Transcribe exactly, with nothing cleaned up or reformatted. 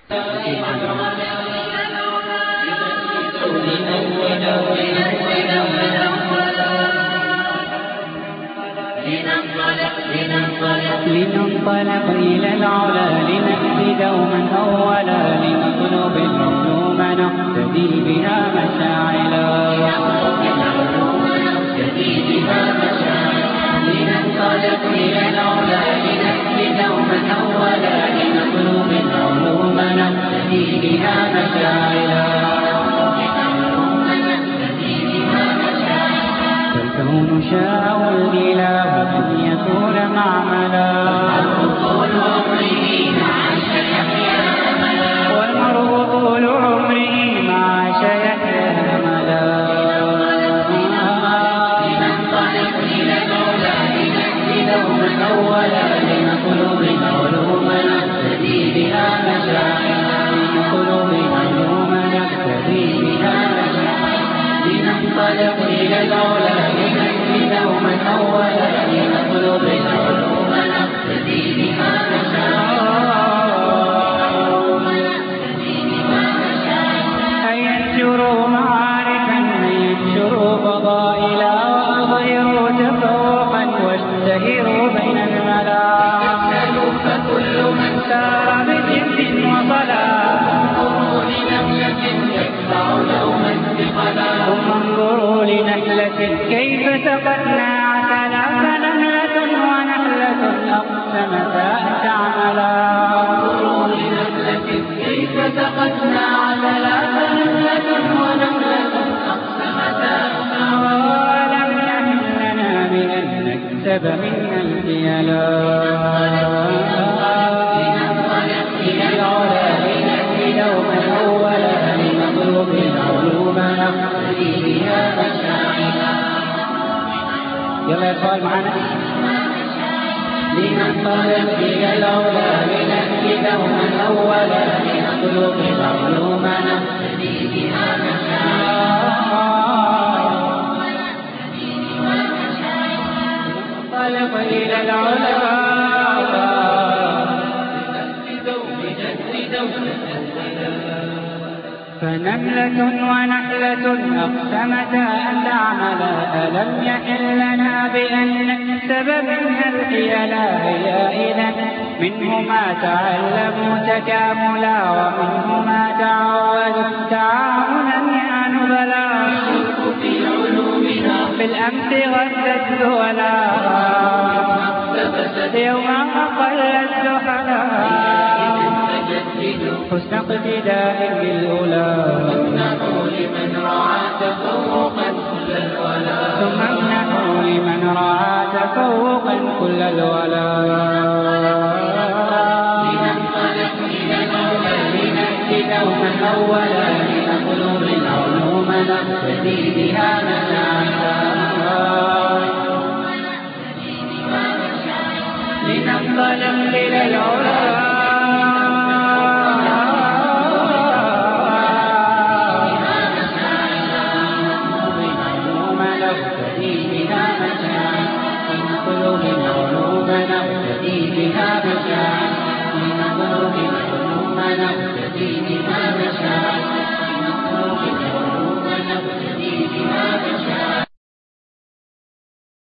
لننطلق إلى العلا لنأتي دوما أولا لنطلب العلوم نقتدي بها مشاعلا لننطلق إلى العلا لنأتي دوما أولا لنطلب العلوم نقتدي بها مشاعلا فالكون شاء الإله أن يكون معملا والمرء طول عمره مع شيحيا أملا لننطلق إلى العلا لنأتي دوما أولا لنطلب العلوم نقتدي بها مشاعرا لنطلب العلوم نقتدي بها مشاعرا لننطلق إلى العلا لنأتي دوما أولا لنطلب العلوم نقتدي بها مشاعرا هيا انشروا معاركا هيا انشروا فضائلا وأظهروا تفوقا واشتهروا بين الملا فكل من سار بجد وصلاة انظروا لنملة يدفع دوما ثقلا ثم انظروا لنحلة كيف سقتنا عسلا فنملة ونحلة أقسمتا أن تعملا انظروا لنحلة كيف سقتنا عسلا فنملة ونحلة أقسمتا أن تعملا ولم يهن لنا بأن نكسب منها الخيلا لننطلق إلى العلا لنأتي دوما أولا لنطلب العلوم نقتدي بها مشاعرا يلا يا اخوان معنا لننطلق إلى العلا لنأتي دوما أولا لنطلب العلوم نقتدي بها مشاعرا لننطلق إلى العلا فنملة ونحلة أقسمتا أن تعملا ألم يحل لنا بأن نكسب منها الحيلا هي إذن منهما تعلموا تكاملا ومنهما تعودوا تعاونا يا نبلا في علومنا بالأمس غدت ولا يوم أقل الزحلا حسن اقتداء بالأولى امنحوا لمن رعى تفوقا كل الولا ثم امنحوا لمن رعى تفوقا كل الولا لننطلق إلى العلا لنأتي دوما أولا لنطلب العلوم نقتدي بها مشاعرا لننطلق إلى العلا نقتدي بها مشاعر لنطلب العلوم نقتدي بها مشاعر لنطلب العلوم نقتدي بها